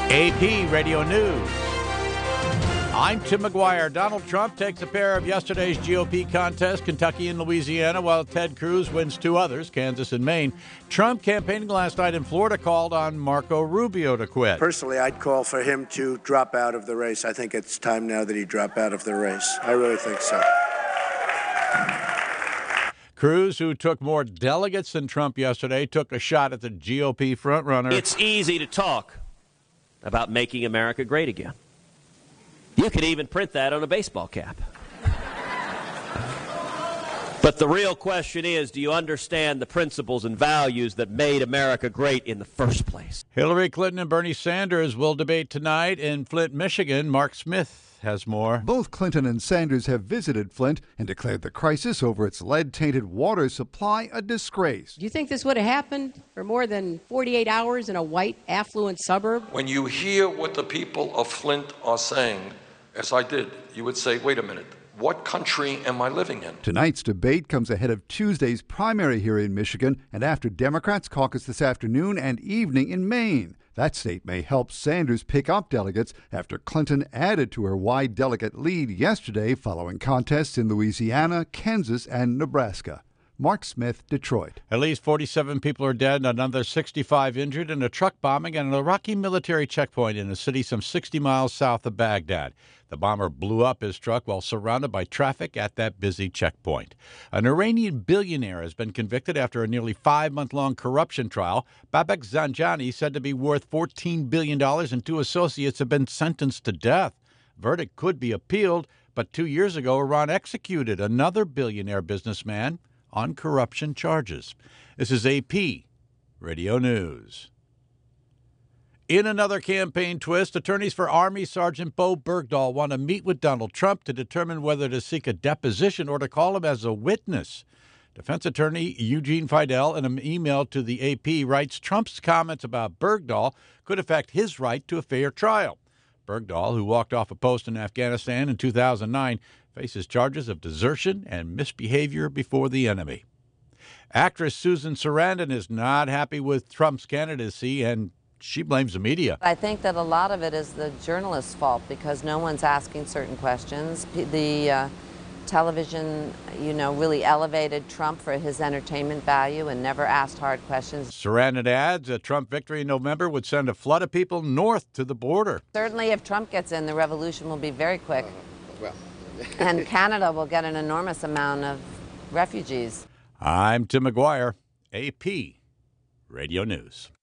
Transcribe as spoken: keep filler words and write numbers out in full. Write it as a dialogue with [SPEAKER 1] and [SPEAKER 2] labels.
[SPEAKER 1] A P Radio News. I'm Tim McGuire. Donald Trump takes a pair of yesterday's G O P contests, Kentucky and Louisiana, while Ted Cruz wins two others, Kansas and Maine. Trump, campaigning last night in Florida, called on Marco Rubio to quit.
[SPEAKER 2] Personally, I'd call for him to drop out of the race. I think it's time now that he drop out of the race. I really think so.
[SPEAKER 1] Cruz, who took more delegates than Trump yesterday, took a shot at the G O P frontrunner.
[SPEAKER 3] It's easy to talk about making America great again. You could even print that on a baseball cap. But the real question is, do you understand the principles and values that made America great in the first place?
[SPEAKER 1] Hillary Clinton and Bernie Sanders will debate tonight in Flint, Michigan. Mark Smith has more.
[SPEAKER 4] Both Clinton and Sanders have visited Flint and declared the crisis over its lead-tainted water supply a disgrace.
[SPEAKER 5] Do you think this would have happened for more than forty-eight hours in a white, affluent suburb?
[SPEAKER 6] When you hear what the people of Flint are saying, as I did, you would say, wait a minute, what country am I living in?
[SPEAKER 4] Tonight's debate comes ahead of Tuesday's primary here in Michigan and after Democrats caucus this afternoon and evening in Maine. That state may help Sanders pick up delegates after Clinton added to her wide delegate lead yesterday following contests in Louisiana, Kansas, and Nebraska. Mark Smith, Detroit.
[SPEAKER 1] At least forty-seven people are dead and another sixty-five injured in a truck bombing at an Iraqi military checkpoint in a city some sixty miles south of Baghdad. The bomber blew up his truck while surrounded by traffic at that busy checkpoint. An Iranian billionaire has been convicted after a nearly five-month-long corruption trial. Babak Zanjani, said to be worth fourteen billion dollars, and two associates have been sentenced to death. Verdict could be appealed, but two years ago, Iran executed another billionaire businessman on corruption charges. This is A P Radio News. In another campaign twist, attorneys for Army Sergeant Bo Bergdahl want to meet with Donald Trump to determine whether to seek a deposition or to call him as a witness. Defense attorney Eugene Fidel, in an email to the A P, writes Trump's comments about Bergdahl could affect his right to a fair trial. Bergdahl, who walked off a post in Afghanistan in two thousand nine, faces charges of desertion and misbehavior before the enemy. Actress Susan Sarandon is not happy with Trump's candidacy, and she blames the media.
[SPEAKER 7] I think that a lot of it is the journalist's fault because no one's asking certain questions. The uh, television, you know, really elevated Trump for his entertainment value and never asked hard questions.
[SPEAKER 1] Sarandon adds a Trump victory in November would send a flood of people north to the border.
[SPEAKER 7] Certainly if Trump gets in, the revolution will be very quick.
[SPEAKER 8] Uh, well.
[SPEAKER 7] And Canada will get an enormous amount of refugees.
[SPEAKER 1] I'm Tim McGuire, A P Radio News.